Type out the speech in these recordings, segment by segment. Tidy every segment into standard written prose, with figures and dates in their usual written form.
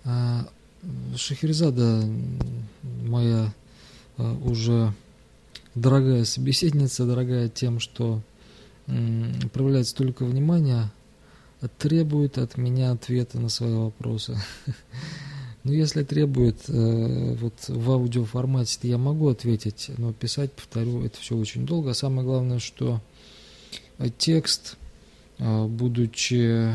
А, Шахерезада, моя уже дорогая собеседница, дорогая тем, что проявляет столько внимания, требует от меня ответа на свои вопросы. Ну, если требует вот в аудиоформате, то я могу ответить, но писать, повторю, это все очень долго. А самое главное, что текст, будучи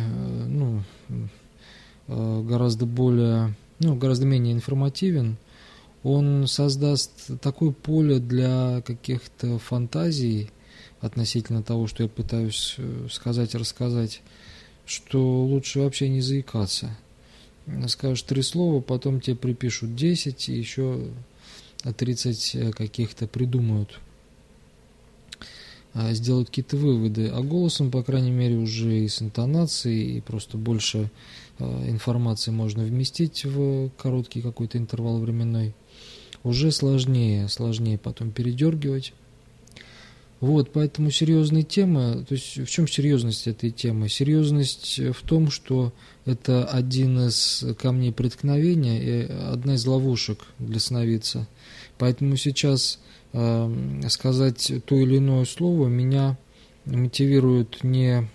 гораздо гораздо менее информативен, он создаст такое поле для каких-то фантазий относительно того, что я пытаюсь сказать и рассказать, что лучше вообще не заикаться. Скажешь 3 слова, потом тебе припишут 10 и еще 30 каких-то придумают, сделают какие-то выводы. А голосом, по крайней мере, уже и с интонацией, и просто больше информации можно вместить в короткий какой-то интервал временной. Уже сложнее потом передергивать. Вот, поэтому серьезные темы, то есть в чем серьезность этой темы? Серьезность в том, что это один из камней преткновения и одна из ловушек для сновидца. Поэтому сейчас сказать то или иное слово меня мотивирует не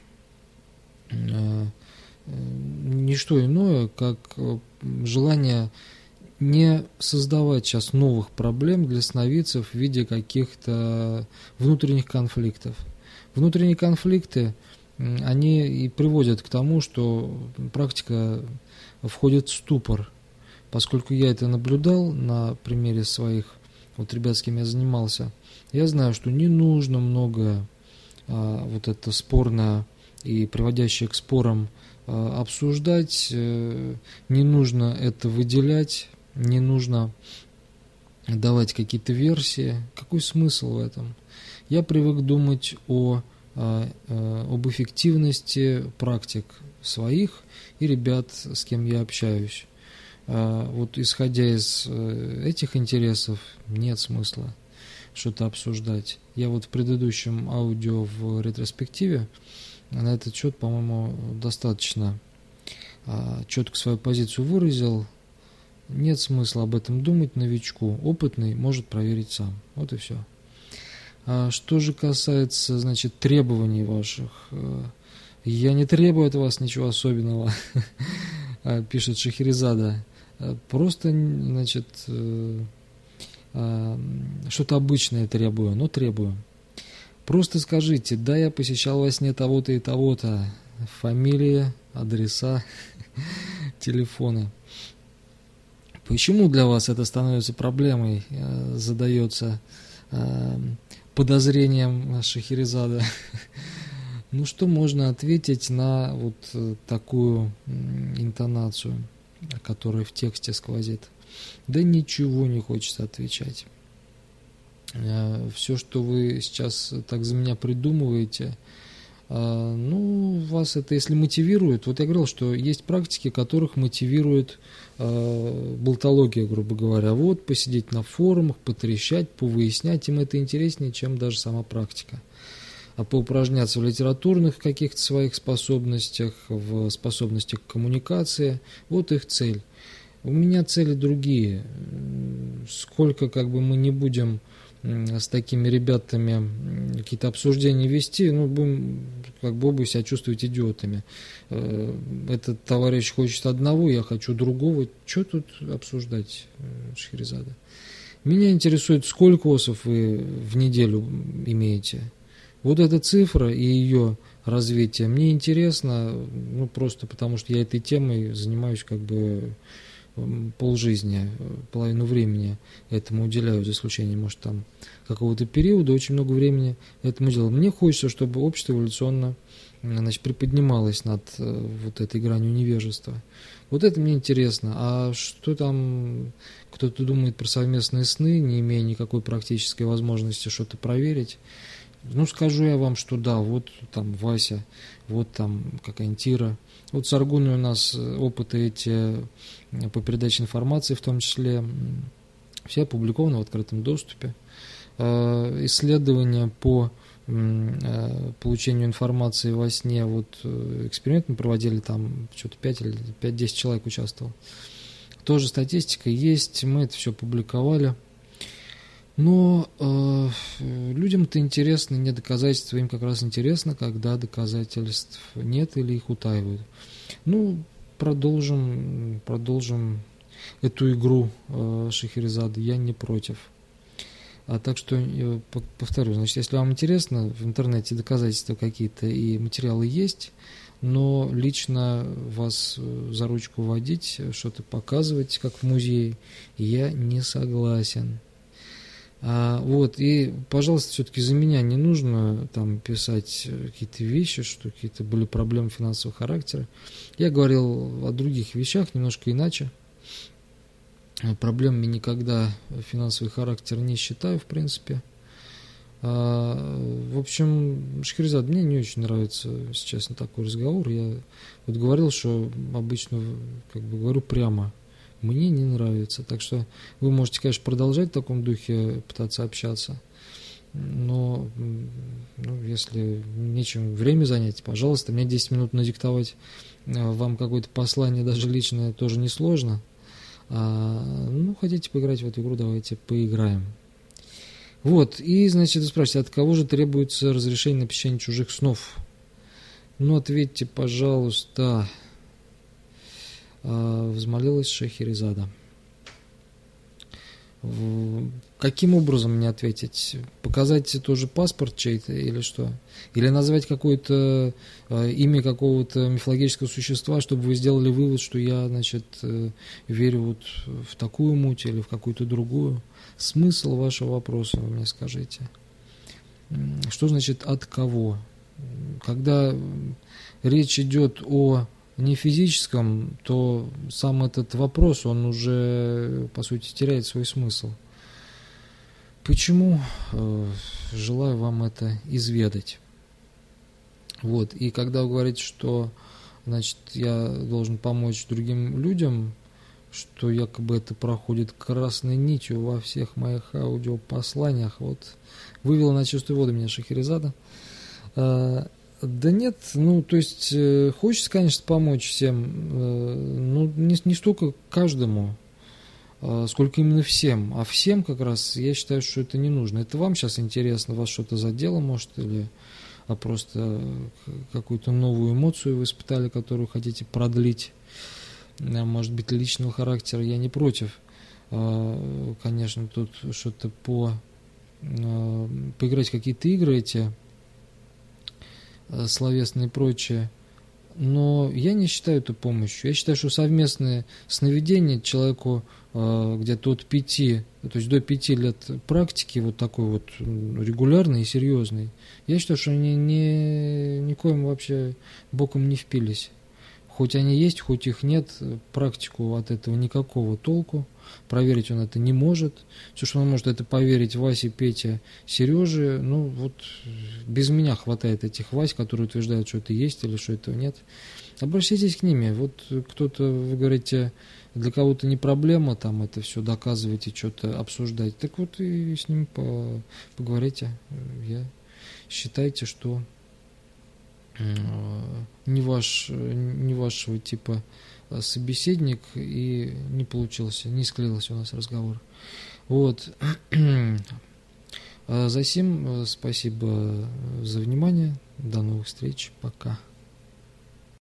что иное, как желание не создавать сейчас новых проблем для сновидцев в виде каких-то внутренних конфликтов. Внутренние конфликты, они и приводят к тому, что практика входит в ступор. Поскольку я это наблюдал на примере своих вот ребят, с кем я занимался, я знаю, что не нужно многое вот это спорное и приводящее к спорам обсуждать, не нужно это выделять, не нужно давать какие-то версии. Какой смысл в этом? Я привык думать об эффективности практик своих и ребят, с кем я общаюсь. Вот исходя из этих интересов, нет смысла что-то обсуждать. Я вот в предыдущем аудио в ретроспективе на этот счет, по-моему, достаточно четко свою позицию выразил. Нет смысла об этом думать новичку. Опытный может проверить сам. Вот и все. Что же касается, значит, требований ваших, я не требую от вас ничего особенного, пишет Шахерезада. Просто, значит, что-то обычное требую, но требую. Просто скажите: да, я посещал во сне того-то и того-то, фамилия, адреса, телефоны. Почему для вас это становится проблемой, задается подозрением Шахерезада? Ну, что можно ответить на вот такую интонацию, которая в тексте сквозит? Да ничего не хочется отвечать. Все, что вы сейчас так за меня придумываете, вас это, если мотивирует, вот я говорил, что есть практики, которых мотивирует болтология, грубо говоря. Вот, посидеть на форумах, потрещать, повыяснять, им это интереснее, чем даже сама практика. А поупражняться в литературных каких-то своих способностях, в способностях к коммуникации, вот их цель. У меня цели другие. Сколько мы не будем с такими ребятами какие-то обсуждения вести, будем оба себя чувствовать идиотами. Этот товарищ хочет одного, я хочу другого. Что тут обсуждать, Шахерезада? Меня интересует, сколько осов вы в неделю имеете. Вот эта цифра и ее развитие мне интересно, просто потому что я этой темой занимаюсь полжизни, половину времени этому уделяю, за исключением, может, там какого-то периода, очень много времени этому делаю. Мне хочется, чтобы общество эволюционно, приподнималось над вот этой гранью невежества. Вот это мне интересно. А что там кто-то думает про совместные сны, не имея никакой практической возможности что-то проверить? Скажу я вам, что да, вот там Вася, вот там какая-нибудь Ира. Вот с Аргуной у нас опыты эти по передаче информации, в том числе, все опубликованы в открытом доступе. Исследования по получению информации во сне, вот эксперимент мы проводили, там что-то 5 или 5-10 человек участвовал. Тоже статистика есть, мы это все публиковали. Но людям-то интересно не доказательства, им как раз интересно, когда доказательств нет или их утаивают. Ну, продолжим эту игру Шахерезады, я не против. Так что, повторю, значит, если вам интересно, в интернете доказательства какие-то и материалы есть, но лично вас за ручку водить, что-то показывать, как в музее, я не согласен. Вот, и, пожалуйста, все-таки за меня не нужно там писать какие-то вещи, что какие-то были проблемы финансового характера. Я говорил о других вещах немножко иначе. Проблемами никогда финансовый характер не считаю, в принципе. В общем, Шахерезад, мне не очень нравится, если честно, такой разговор. Я вот говорил, что обычно как бы говорю прямо. Мне не нравится. Так что вы можете, конечно, продолжать в таком духе пытаться общаться. Но если нечем время занять, пожалуйста, мне 10 минут надиктовать вам какое-то послание, даже личное, тоже несложно. Хотите поиграть в эту игру, давайте поиграем. Вот, и, значит, вы спрашиваете, от кого же требуется разрешение на посещение чужих снов? Ответьте, пожалуйста. Взмолилась Шахерезада. Каким образом мне ответить? Показать тоже паспорт чей-то или что? Или назвать какое-то имя какого-то мифологического существа, чтобы вы сделали вывод, что я, значит, верю вот в такую муть или в какую-то другую? Смысл вашего вопроса, вы мне скажите. Что значит от кого? Когда речь идет о не физическом, то сам этот вопрос, он уже, по сути, теряет свой смысл. Почему? Желаю вам это изведать. Вот, и когда вы говорите, что, значит, я должен помочь другим людям, что якобы это проходит красной нитью во всех моих аудиопосланиях, вот, вывела на чистую воду меня Шахерезада. Да нет, то есть хочется, конечно, помочь всем, не столько каждому, сколько именно всем. А всем как раз я считаю, что это не нужно. Это вам сейчас интересно, вас что-то задело, может, или просто какую-то новую эмоцию вы испытали, которую хотите продлить, может быть, личного характера, я не против. Конечно, тут что-то поиграть в какие-то игры эти, словесные и прочее, но я не считаю это помощью. Я считаю, что совместное сновидение человеку где-то от 5, то есть до 5 лет практики, вот такой вот регулярной и серьезной, я считаю, что они никоим вообще боком не впились. Хоть они есть, хоть их нет, практику от этого никакого толку. Проверить он это не может. Все, что он может, это поверить Васе, Пете, Сереже. Без меня хватает этих Вась, которые утверждают, что это есть или что этого нет. Обращайтесь к ними. Вот кто-то, вы говорите, для кого-то не проблема там это все доказывать и что-то обсуждать. Так вот и с ним поговорите. Считайте, что не вашего типа собеседник, и не получился, не склеился у нас разговор. Вот. Засим, спасибо за внимание. До новых встреч. Пока.